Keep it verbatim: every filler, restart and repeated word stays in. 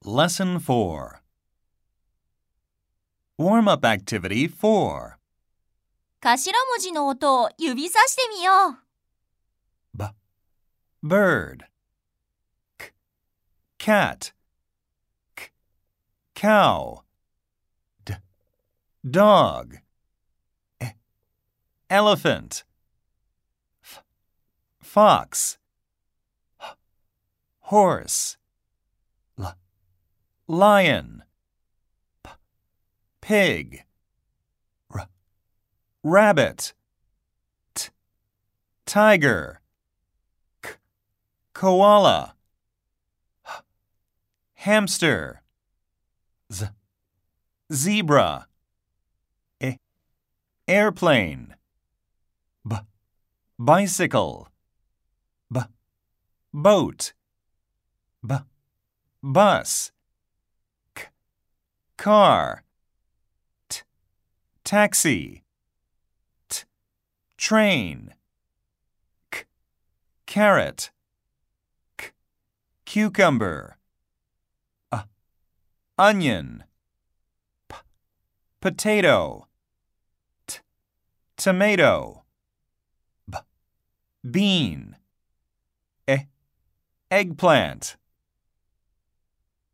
Lesson four. Warm-up Activity four. 頭文字の音を指さしてみよう。 B, bird. K, cat. K, cow. D, dog. E, elephant. F, fox. H, horse. L, lion. P, pig. R, rabbit. T, tiger. K, koala. H, hamster. Z, zebra. E, airplane. B, bicycle. B, boat. B, bus. K, car. T, taxi. T, train. K, carrot. K, cucumber. A, onion. P, potato. T, tomato. B, bean. E, eggplant.